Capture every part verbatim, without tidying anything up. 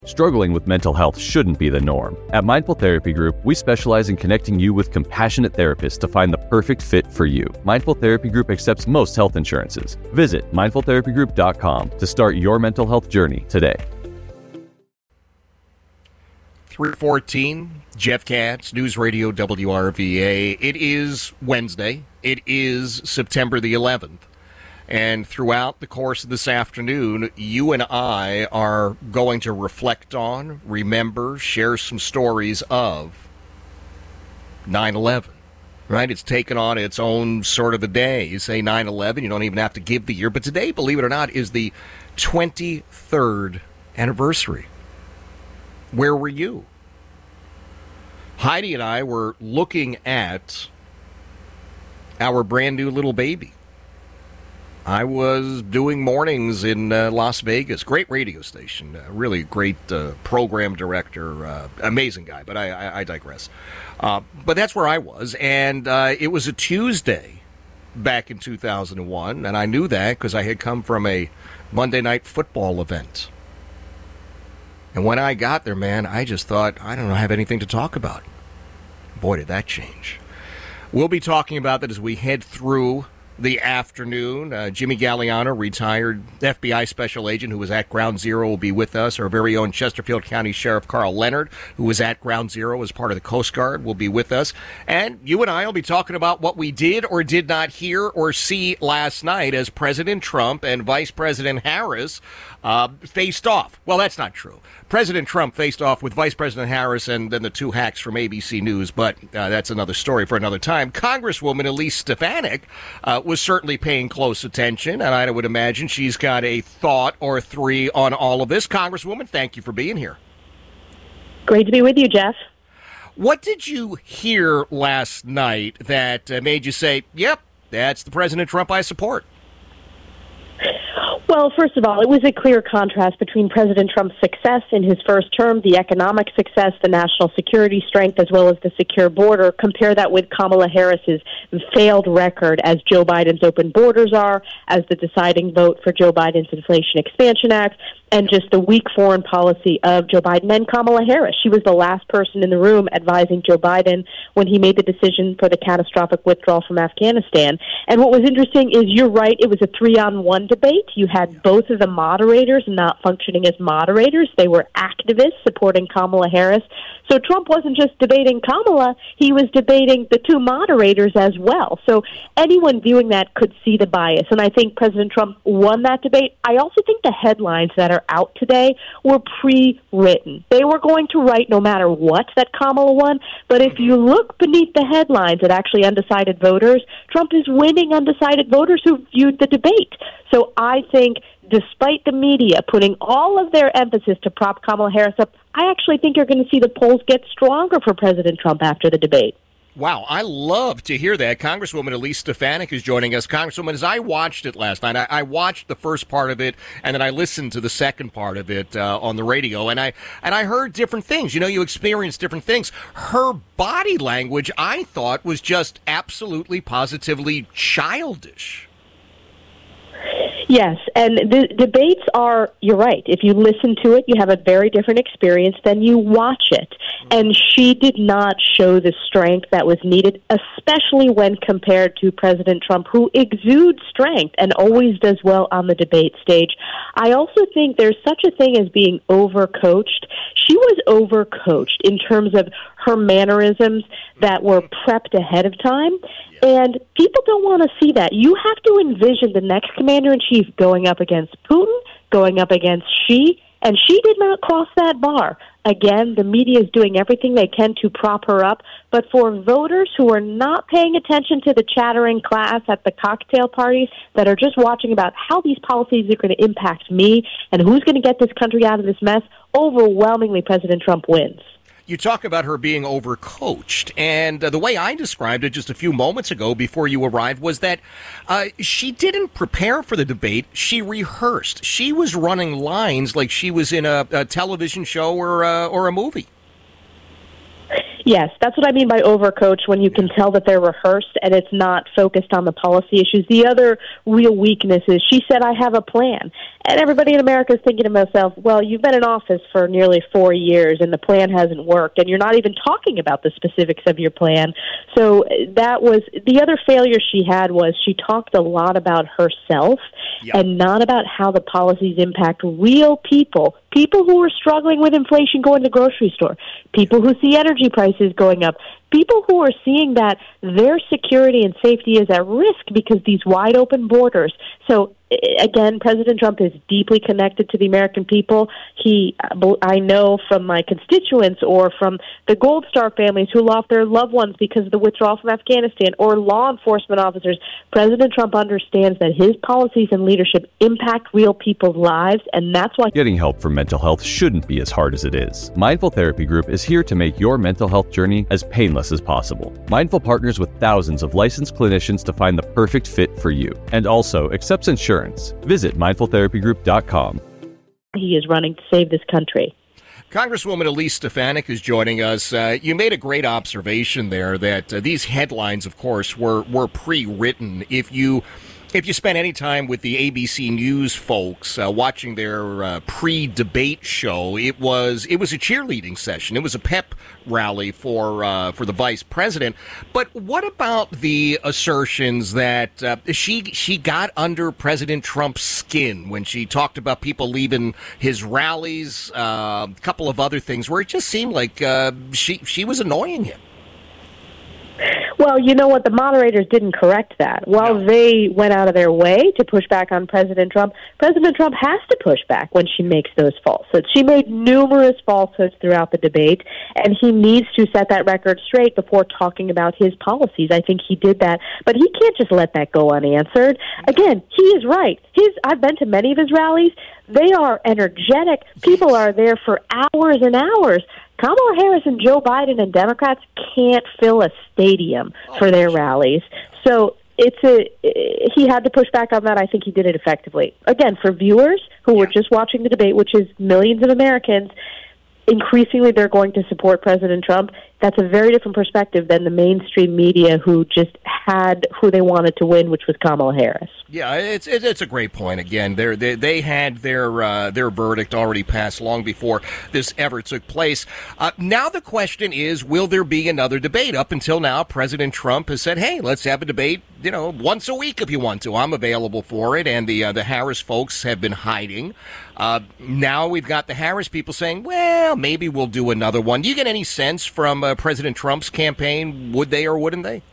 Struggling with mental health shouldn't be the norm. At Mindful Therapy Group, we specialize in connecting you with compassionate therapists to find the perfect fit for you. Mindful Therapy Group accepts most health insurances. Visit mindful therapy group dot com to start your mental health journey today. three fourteen, Jeff Katz, News Radio W R V A. It is Wednesday. It is September the eleventh. And throughout the course of this afternoon, you and I are going to reflect on, remember, share some stories of nine eleven, right? It's taken on its own sort of a day. You say nine eleven, you don't even have to give the year. But today, believe it or not, is the twenty-third anniversary. Where were you? Heidi and I were looking at our brand new little baby. I was doing mornings in uh, Las Vegas. Great radio station. Uh, really great uh, program director. Uh, amazing guy, but I, I, I digress. Uh, but that's where I was, and uh, it was a Tuesday back in two thousand one, and I knew that because I had come from a Monday night football event. And when I got there, man, I just thought, I don't have anything to talk about. Boy, did that change. We'll be talking about that as we head through the afternoon. Uh, Jimmy Galliano, retired F B I special agent who was at Ground Zero, will be with us. Our very own Chesterfield County Sheriff Carl Leonard, who was at Ground Zero as part of the Coast Guard, will be with us. And you and I will be talking about what we did or did not hear or see last night as President Trump and Vice President Harris uh, faced off. Well, that's not true. President Trump faced off with Vice President Harris and then the two hacks from A B C News, but uh, that's another story for another time. Congresswoman Elise Stefanik uh, was certainly paying close attention, and I would imagine she's got a thought or three on all of this. Congresswoman, thank you for being here. Great to be with you, Jeff. What did you hear last night that uh, made you say, yep, that's the President Trump I support? Well, first of all, it was a clear contrast between President Trump's success in his first term, the economic success, the national security strength, as well as the secure border. Compare that with Kamala Harris's failed record as Joe Biden's open borders are, as the deciding vote for Joe Biden's Inflation Expansion Act, and just the weak foreign policy of Joe Biden and Kamala Harris. She was the last person in the room advising Joe Biden when he made the decision for the catastrophic withdrawal from Afghanistan. And what was interesting is, you're right, it was a three-on-one debate. You had both of the moderators not functioning as moderators. They were activists supporting Kamala Harris. So Trump wasn't just debating Kamala, he was debating the two moderators as well. So anyone viewing that could see the bias. And I think President Trump won that debate. I also think the headlines that are out today were pre-written. They were going to write no matter what that Kamala won. But if you look beneath the headlines at actually undecided voters, Trump is winning undecided voters who viewed the debate. So I think despite the media putting all of their emphasis to prop Kamala Harris up, I actually think you're going to see the polls get stronger for President Trump after the debate. Wow, I love to hear that. Congresswoman Elise Stefanik is joining us. Congresswoman, as I watched it last night, I, I watched the first part of it, and then I listened to the second part of it uh, on the radio, and I and I heard different things. You know, you experience different things. Her body language, I thought, was just absolutely, positively childish. Yes, and the debates are, you're right, if you listen to it, you have a very different experience than you watch it. And she did not show the strength that was needed, especially when compared to President Trump, who exudes strength and always does well on the debate stage. I also think there's such a thing as being overcoached. She was overcoached in terms of her mannerisms that were prepped ahead of time. And people don't want to see that. You have to envision the next commander-in-chief going up against Putin, going up against Xi, and she did not cross that bar. Again, the media is doing everything they can to prop her up, but for voters who are not paying attention to the chattering class at the cocktail parties, that are just watching about how these policies are going to impact me and who's going to get this country out of this mess, overwhelmingly President Trump wins. You talk about her being overcoached, and uh, the way I described it just a few moments ago before you arrived was that uh, she didn't prepare for the debate. She rehearsed. She was running lines like she was in a, a television show or uh, or a movie. Yes, that's what I mean by overcoach, when you can tell that they're rehearsed and it's not focused on the policy issues. The other real weakness is she said, I have a plan. And everybody in America is thinking to themselves, well, you've been in office for nearly four years and the plan hasn't worked, and you're not even talking about the specifics of your plan. So that was the other failure she had, was she talked a lot about herself yep. and not about how the policies impact real people, people who are struggling with inflation going to the grocery store, people who see energy prices going up, people who are seeing that their security and safety is at risk because these wide open borders. So again, President Trump is deeply connected to the American people. He, I know from my constituents or from the Gold Star families who lost their loved ones because of the withdrawal from Afghanistan, or law enforcement officers, President Trump understands that his policies and leadership impact real people's lives, and that's why getting help for mental health shouldn't be as hard as it is. Mindful Therapy Group is here to make your mental health journey as painless as possible. Mindful partners with thousands of licensed clinicians to find the perfect fit for you, and also accepts insurance. Visit mindful therapy group dot com. He is running to save this country. Congresswoman Elise Stefanik is joining us. Uh, you made a great observation there that uh, these headlines, of course, were, were pre-written. If you If you spent any time with the A B C News folks uh, watching their uh, pre-debate show, it was it was a cheerleading session. It was a pep rally for uh, for the vice president. But what about the assertions that uh, she she got under President Trump's skin when she talked about people leaving his rallies, uh, a couple of other things where it just seemed like uh, she she was annoying him? Well, you know what? The moderators didn't correct that. While no. they went out of their way to push back on President Trump, President Trump has to push back when she makes those falsehoods. She made numerous falsehoods throughout the debate, and he needs to set that record straight before talking about his policies. I think he did that, but he can't just let that go unanswered. Again, he is right. His I've been to many of his rallies. They are energetic. People are there for hours and hours. Kamala Harris and Joe Biden and Democrats can't fill a stadium for their rallies. So it's a he had to push back on that. I think he did it effectively. Again, for viewers who were just watching the debate, which is millions of Americans, increasingly they're going to support President Trump. That's a very different perspective than the mainstream media, who just had who they wanted to win, which was Kamala Harris. Yeah, it's it's a great point. Again, they they they had their uh, their verdict already passed long before this ever took place. Uh, now the question is, will there be another debate? Up until now, President Trump has said, "Hey, let's have a debate. You know, once a week if you want to. I'm available for it." And the uh, the Harris folks have been hiding. Uh, now we've got the Harris people saying, "Well, maybe we'll do another one." Do you get any sense from uh, President Trump's campaign? Would they or wouldn't they?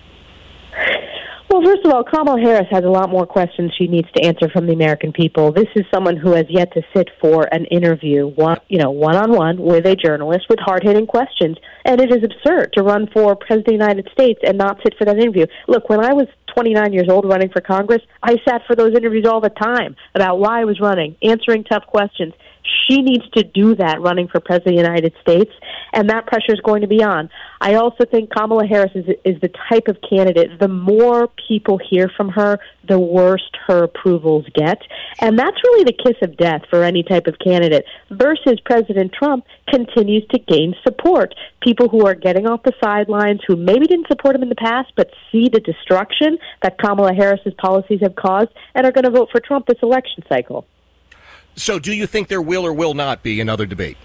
Well, first of all, Kamala Harris has a lot more questions she needs to answer from the American people. This is someone who has yet to sit for an interview, one, you know, one-on-one with a journalist with hard-hitting questions. And it is absurd to run for President of the United States and not sit for that interview. Look, when I was twenty-nine years old running for Congress, I sat for those interviews all the time about why I was running, answering tough questions. She needs to do that running for President of the United States, and that pressure is going to be on. I also think Kamala Harris is, is the type of candidate, the more people hear from her, the worse her approvals get. And that's really the kiss of death for any type of candidate, versus President Trump continues to gain support. People who are getting off the sidelines, who maybe didn't support him in the past, but see the destruction that Kamala Harris's policies have caused and are going to vote for Trump this election cycle. So do you think there will or will not be another debate?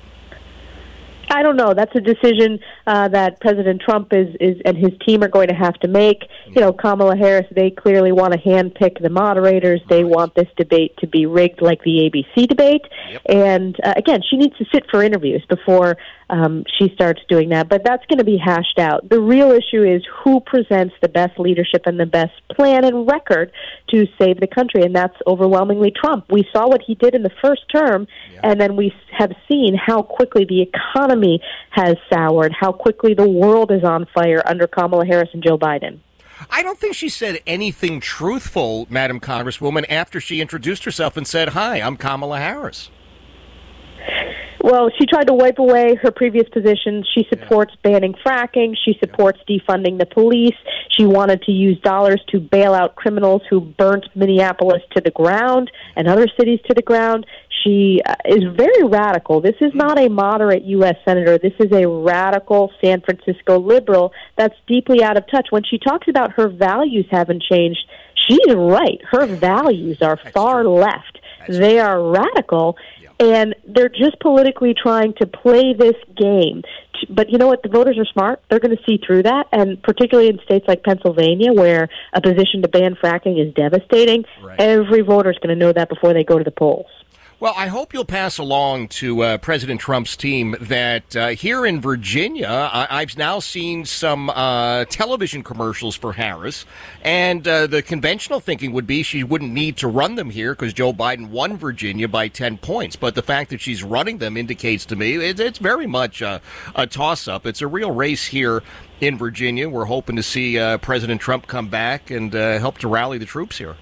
I don't know. That's a decision uh, that President Trump is, is and his team are going to have to make. You know, Kamala Harris, they clearly want to handpick the moderators. They want this debate to be rigged like the A B C debate. Yep. And, uh, again, she needs to sit for interviews before um, she starts doing that. But that's going to be hashed out. The real issue is who presents the best leadership and the best plan and record to save the country, and that's overwhelmingly Trump. We saw what he did in the first term, yeah. and then we have seen how quickly the economy has soured, how quickly the world is on fire under Kamala Harris and Joe Biden. I don't think she said anything truthful, Madam Congresswoman, after she introduced herself and said, "Hi, I'm Kamala Harris." Well, she tried to wipe away her previous positions. She supports yeah. banning fracking. She supports yeah. defunding the police. She wanted to use dollars to bail out criminals who burnt Minneapolis to the ground and other cities to the ground. She uh, is very radical. This is not a moderate U S senator. This is a radical San Francisco liberal that's deeply out of touch. When she talks about her values haven't changed, she's right. Her values are that's far true. left. That's they true. are radical. And they're just politically trying to play this game. But you know what? The voters are smart. They're going to see through that. And particularly in states like Pennsylvania, where a position to ban fracking is devastating, right. every voter is going to know that before they go to the polls. Well, I hope you'll pass along to uh, President Trump's team that uh, here in Virginia, I- I've now seen some uh, television commercials for Harris, and uh, the conventional thinking would be she wouldn't need to run them here because Joe Biden won Virginia by ten points. But the fact that she's running them indicates to me it- it's very much a, a toss-up. It's a real race here in Virginia. We're hoping to see uh, President Trump come back and uh, help to rally the troops here.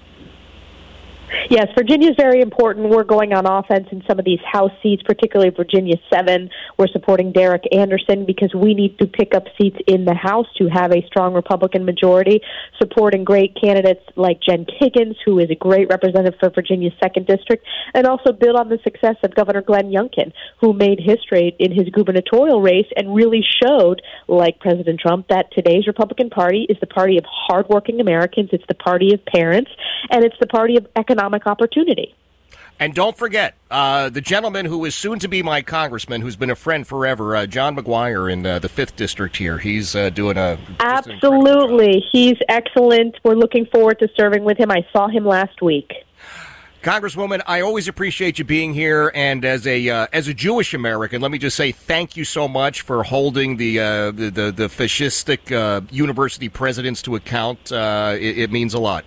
Yes, Virginia is very important. We're going on offense in some of these House seats, particularly Virginia seven. We're supporting Derek Anderson because we need to pick up seats in the House to have a strong Republican majority, supporting great candidates like Jen Higgins, who is a great representative for Virginia's second District, and also build on the success of Governor Glenn Youngkin, who made history in his gubernatorial race and really showed, like President Trump, that today's Republican Party is the party of hardworking Americans, it's the party of parents, and it's the party of economic opportunity. And don't forget, uh, the gentleman who is soon to be my congressman, who's been a friend forever, uh, John McGuire in uh, the fifth District here. He's uh, doing a... Absolutely. He's excellent. We're looking forward to serving with him. I saw him last week. Congresswoman, I always appreciate you being here, and as a uh, as a Jewish American, let me just say thank you so much for holding the uh, the, the, the fascistic uh, university presidents to account. Uh, it, it means a lot.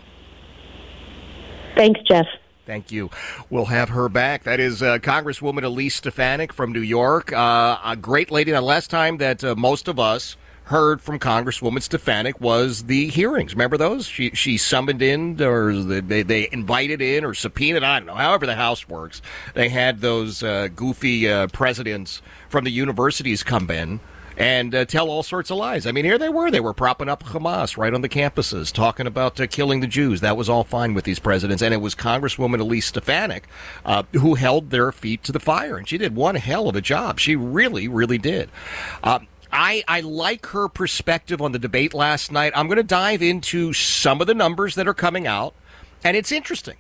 Thanks, Jeff. Thank you. We'll have her back. That is uh, Congresswoman Elise Stefanik from New York. Uh, a great lady. The last time that uh, most of us heard from Congresswoman Stefanik was the hearings. Remember those? She she summoned in, or they, they invited in, or subpoenaed, I don't know, however the House works. They had those uh, goofy uh, presidents from the universities come in and uh, tell all sorts of lies. I mean, here they were. They were propping up Hamas right on the campuses, talking about uh, killing the Jews. That was all fine with these presidents. And it was Congresswoman Elise Stefanik uh, who held their feet to the fire. And she did one hell of a job. She really, really did. Uh, I, I like her perspective on the debate last night. I'm going to dive into some of the numbers that are coming out. And it's interesting.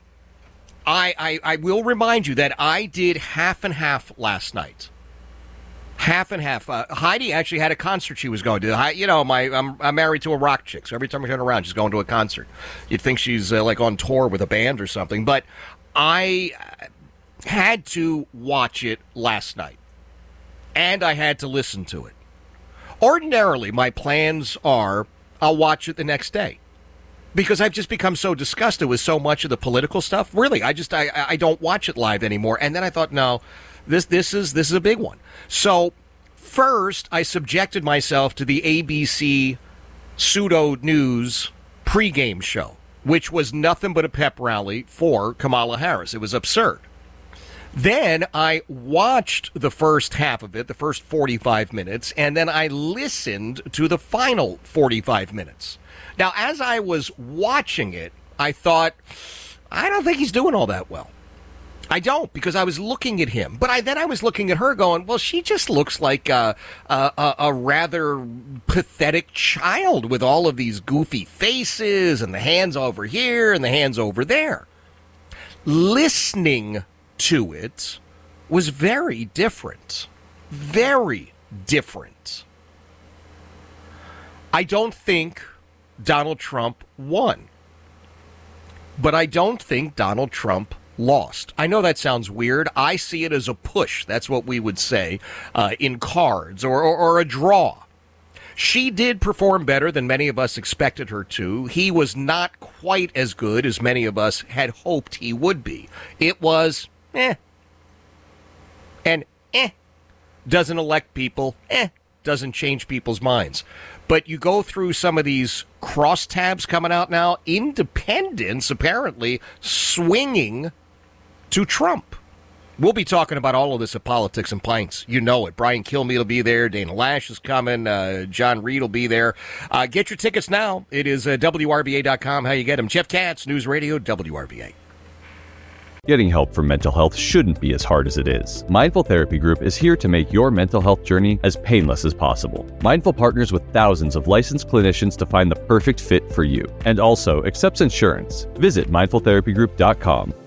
I, I, I will remind you that I did half and half last night. Half and half. Uh, Heidi actually had a concert she was going to. You know, my I'm, I'm married to a rock chick, so every time I turn around, she's going to a concert. You'd think she's uh, like on tour with a band or something. But I had to watch it last night, and I had to listen to it. Ordinarily, my plans are I'll watch it the next day, because I've just become so disgusted with so much of the political stuff. Really, I just I, I don't watch it live anymore. And then I thought, no. This this is this is a big one. So first, I subjected myself to the A B C pseudo news pregame show, which was nothing but a pep rally for Kamala Harris. It was absurd. Then I watched the first half of it, the first forty-five minutes, and then I listened to the final forty-five minutes. Now, as I was watching it, I thought, I don't think he's doing all that well. I don't, because I was looking at him. But I then I was looking at her going, well, she just looks like a, a, a rather pathetic child with all of these goofy faces and the hands over here and the hands over there. Listening to it was very different. Very different. I don't think Donald Trump won. But I don't think Donald Trump lost. I know that sounds weird. I see it as a push. That's what we would say uh, in cards, or, or, or a draw. She did perform better than many of us expected her to. He was not quite as good as many of us had hoped he would be. It was eh. And eh doesn't elect people, eh doesn't change people's minds. But you go through some of these crosstabs coming out now, independents apparently swinging to Trump. We'll be talking about all of this at Politics and Pints. You know it. Brian Kilmeade will be there. Dana Lash is coming. Uh, John Reed will be there. Uh, get your tickets now. It is uh, W R V A dot com. How you get them. Jeff Katz, News Radio, W R V A. Getting help for mental health shouldn't be as hard as it is. Mindful Therapy Group is here to make your mental health journey as painless as possible. Mindful partners with thousands of licensed clinicians to find the perfect fit for you, and also accepts insurance. Visit mindful therapy group dot com.